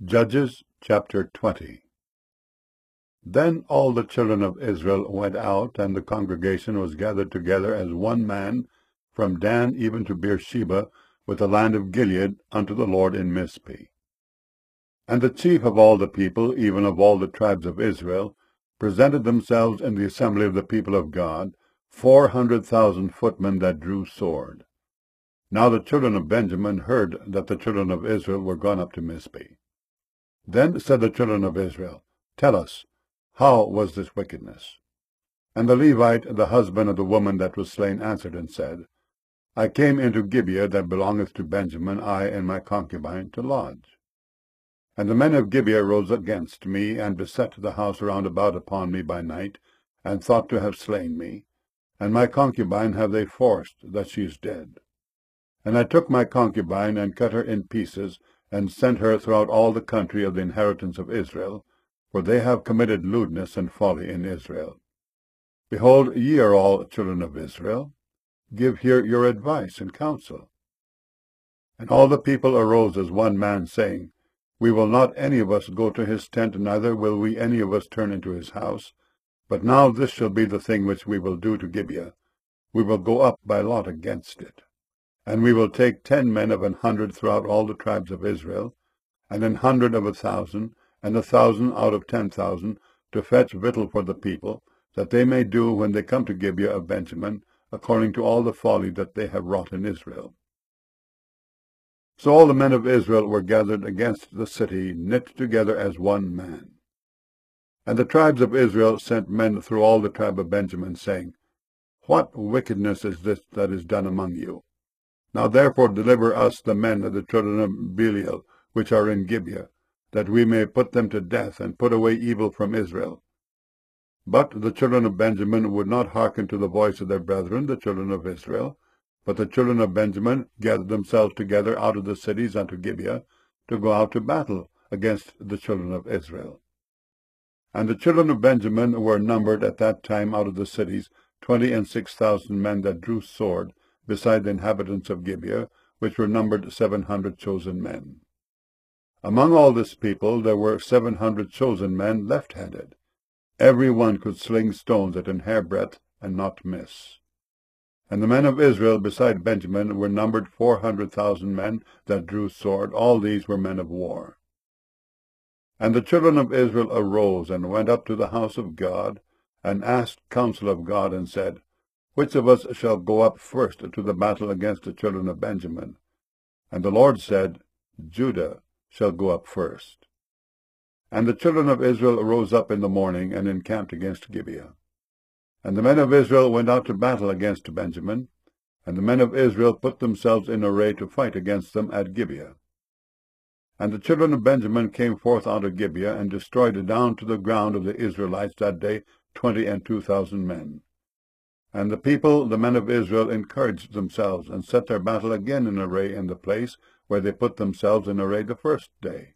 Judges chapter 20. Then all the children of Israel went out, and the congregation was gathered together as one man, from Dan even to Beersheba, with the land of Gilead, unto the Lord in Mizpeh. And the chief of all the people, even of all the tribes of Israel, presented themselves in the assembly of the people of God, 400,000 footmen that drew sword. Now the children of Benjamin heard that the children of Israel were gone up to Mizpeh. Then said the children of Israel, Tell us, how was this wickedness? And the Levite, the husband of the woman that was slain, answered and said, I came into Gibeah that belongeth to Benjamin, I and my concubine, to lodge. And the men of Gibeah rose against me, and beset the house round about upon me by night, and thought to have slain me. And my concubine have they forced, that she is dead. And I took my concubine, and cut her in pieces, and sent her throughout all the country of the inheritance of Israel, for they have committed lewdness and folly in Israel. Behold, ye are all children of Israel. Give here your advice and counsel. And all the people arose as one man, saying, We will not any of us go to his tent, neither will we any of us turn into his house. But now this shall be the thing which we will do to Gibeah. We will go up by lot against it. And we will take 10 men of 100 throughout all the tribes of Israel, and 100 of 1,000, and 1,000 out of 10,000, to fetch victual for the people, that they may do when they come to Gibeah of Benjamin, according to all the folly that they have wrought in Israel. So all the men of Israel were gathered against the city, knit together as one man. And the tribes of Israel sent men through all the tribe of Benjamin, saying, What wickedness is this that is done among you? Now therefore deliver us the men of the children of Belial, which are in Gibeah, that we may put them to death, and put away evil from Israel. But the children of Benjamin would not hearken to the voice of their brethren, the children of Israel. But the children of Benjamin gathered themselves together out of the cities unto Gibeah, to go out to battle against the children of Israel. And the children of Benjamin were numbered at that time out of the cities 26,000 men that drew sword, beside the inhabitants of Gibeah, which were numbered 700 chosen men. Among all this people there were 700 chosen men left-handed. Every one could sling stones at an hairbreadth, and not miss. And the men of Israel beside Benjamin were numbered 400,000 men that drew sword. All these were men of war. And the children of Israel arose, and went up to the house of God, and asked counsel of God, and said, Which of us shall go up first to the battle against the children of Benjamin? And the Lord said, Judah shall go up first. And the children of Israel rose up in the morning, and encamped against Gibeah. And the men of Israel went out to battle against Benjamin, and the men of Israel put themselves in array to fight against them at Gibeah. And the children of Benjamin came forth out of Gibeah, and destroyed down to the ground of the Israelites that day 22,000 men. And the people, the men of Israel, encouraged themselves, and set their battle again in array in the place where they put themselves in array the first day.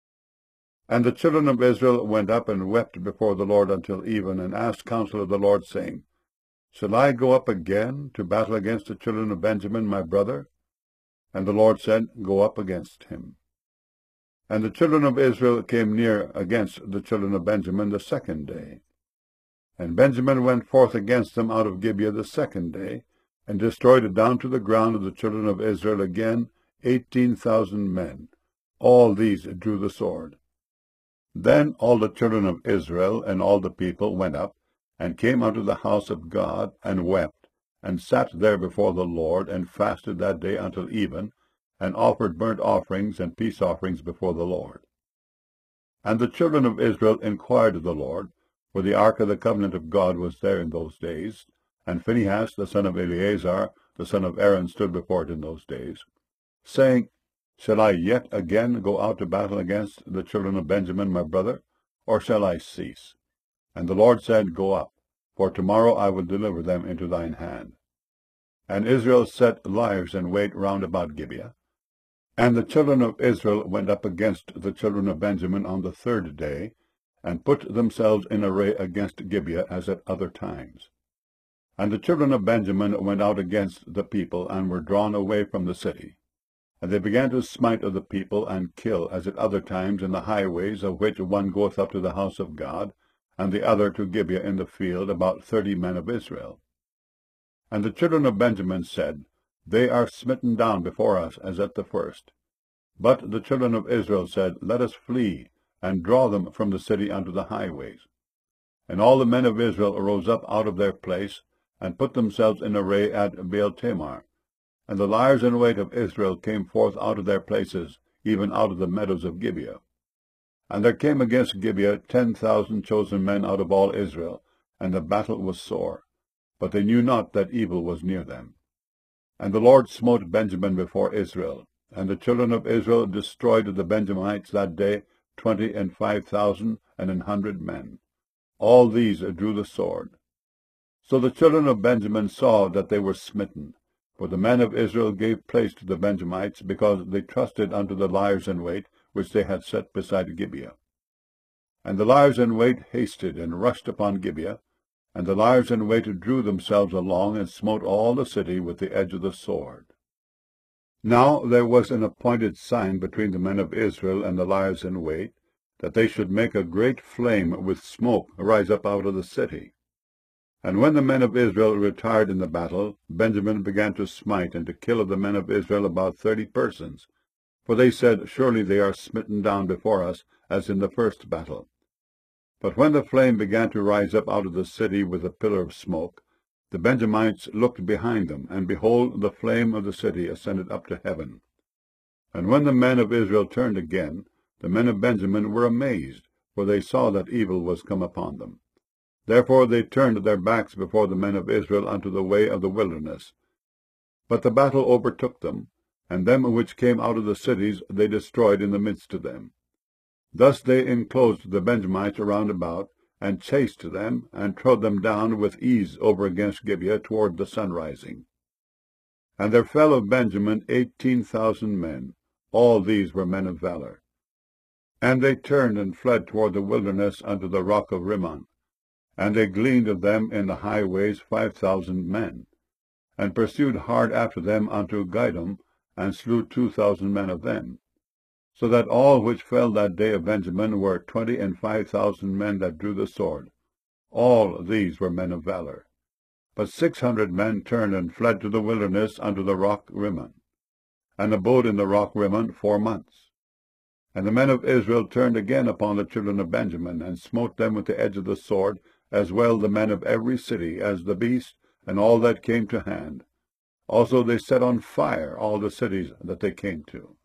And the children of Israel went up and wept before the Lord until even, and asked counsel of the Lord, saying, Shall I go up again to battle against the children of Benjamin my brother? And the Lord said, Go up against him. And the children of Israel came near against the children of Benjamin the second day. And Benjamin went forth against them out of Gibeah the second day, and destroyed down to the ground of the children of Israel again 18,000 men. All these drew the sword. Then all the children of Israel and all the people went up, and came unto the house of God, and wept, and sat there before the Lord, and fasted that day until even, and offered burnt offerings and peace offerings before the Lord. And the children of Israel inquired of the Lord, for the ark of the covenant of God was there in those days, and Phinehas the son of Eleazar, the son of Aaron, stood before it in those days, saying, Shall I yet again go out to battle against the children of Benjamin my brother, or shall I cease? And the Lord said, Go up, for tomorrow I will deliver them into thine hand. And Israel set liers in wait round about Gibeah. And the children of Israel went up against the children of Benjamin on the third day, and put themselves in array against Gibeah as at other times. And the children of Benjamin went out against the people, and were drawn away from the city. And they began to smite of the people, and kill, as at other times, in the highways, of which one goeth up to the house of God, and the other to Gibeah in the field, about 30 men of Israel. And the children of Benjamin said, They are smitten down before us, as at the first. But the children of Israel said, Let us flee, and draw them from the city unto the highways. And all the men of Israel rose up out of their place, and put themselves in array at Baal-tamar. And the liers in wait of Israel came forth out of their places, even out of the meadows of Gibeah. And there came against Gibeah 10,000 chosen men out of all Israel, and the battle was sore. But they knew not that evil was near them. And the Lord smote Benjamin before Israel, and the children of Israel destroyed the Benjamites that day 25,000 and 100 men. All these drew the sword. So the children of Benjamin saw that they were smitten. For the men of Israel gave place to the Benjamites, because they trusted unto the liers in wait, which they had set beside Gibeah. And the liers in wait hasted, and rushed upon Gibeah, and the liers in wait drew themselves along, and smote all the city with the edge of the sword. Now there was an appointed sign between the men of Israel and the liers in wait, that they should make a great flame with smoke rise up out of the city. And when the men of Israel retired in the battle, Benjamin began to smite and to kill of the men of Israel about 30 persons. For they said, Surely they are smitten down before us, as in the first battle. But when the flame began to rise up out of the city with a pillar of smoke, the Benjamites looked behind them, and behold, the flame of the city ascended up to heaven. And when the men of Israel turned again, the men of Benjamin were amazed, for they saw that evil was come upon them. Therefore they turned their backs before the men of Israel unto the way of the wilderness. But the battle overtook them, and them which came out of the cities they destroyed in the midst of them. Thus they enclosed the Benjamites around about, and chased them, and trode them down with ease over against Gibeah toward the sunrising. And there fell of Benjamin 18,000 men. All these were men of valor. And they turned and fled toward the wilderness unto the rock of Rimmon. And they gleaned of them in the highways 5,000 men, and pursued hard after them unto Gidom, and slew 2,000 men of them. So that all which fell that day of Benjamin were 25,000 men that drew the sword. All these were men of valor. But 600 men turned and fled to the wilderness unto the rock Rimmon, and abode in the rock Rimmon 4 months. And the men of Israel turned again upon the children of Benjamin, and smote them with the edge of the sword, as well the men of every city, as the beast, and all that came to hand. Also they set on fire all the cities that they came to.